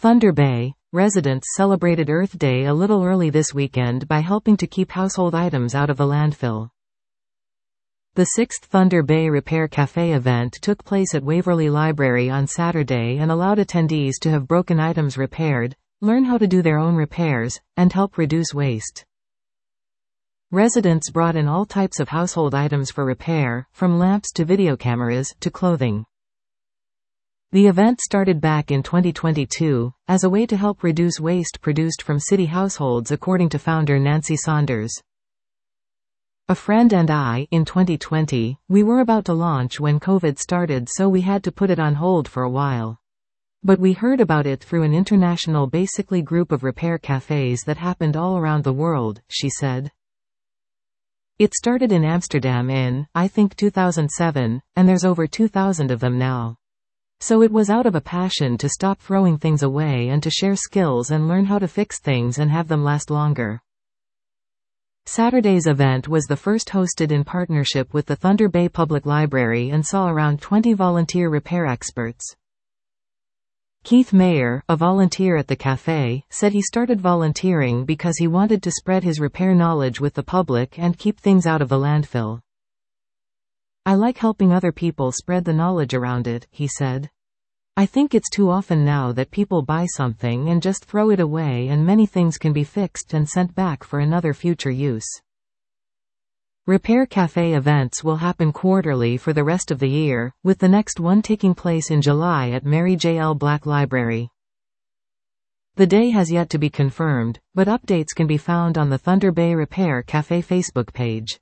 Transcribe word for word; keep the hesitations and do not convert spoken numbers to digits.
Thunder Bay residents celebrated Earth Day a little early this weekend by helping to keep household items out of the landfill. The sixth Thunder Bay Repair Café event took place at Waverly Library on Saturday and allowed attendees to have broken items repaired, learn how to do their own repairs, and help reduce waste. Residents brought in all types of household items for repair, from lamps to video cameras to clothing. The event started back in twenty twenty-two, as a way to help reduce waste produced from city households, according to founder Nancy Saunders. A friend and I, in twenty twenty, we were about to launch when COVID started, so we had to put it on hold for a while. But we heard about it through an international basically group of repair cafes that happened all around the world, she said. It started in Amsterdam in, I think two thousand seven, and there's over two thousand of them now. So it was out of a passion to stop throwing things away and to share skills and learn how to fix things and have them last longer. Saturday's event was the first hosted in partnership with the Thunder Bay Public Library and saw around twenty volunteer repair experts. Keith Mayer, a volunteer at the cafe, said he started volunteering because he wanted to spread his repair knowledge with the public and keep things out of the landfill. I like helping other people spread the knowledge around it, he said. I think it's too often now that people buy something and just throw it away, and many things can be fixed and sent back for another future use. Repair Cafe events will happen quarterly for the rest of the year, with the next one taking place in July at Mary J. L. Black Library. The day has yet to be confirmed, but updates can be found on the Thunder Bay Repair Cafe Facebook page.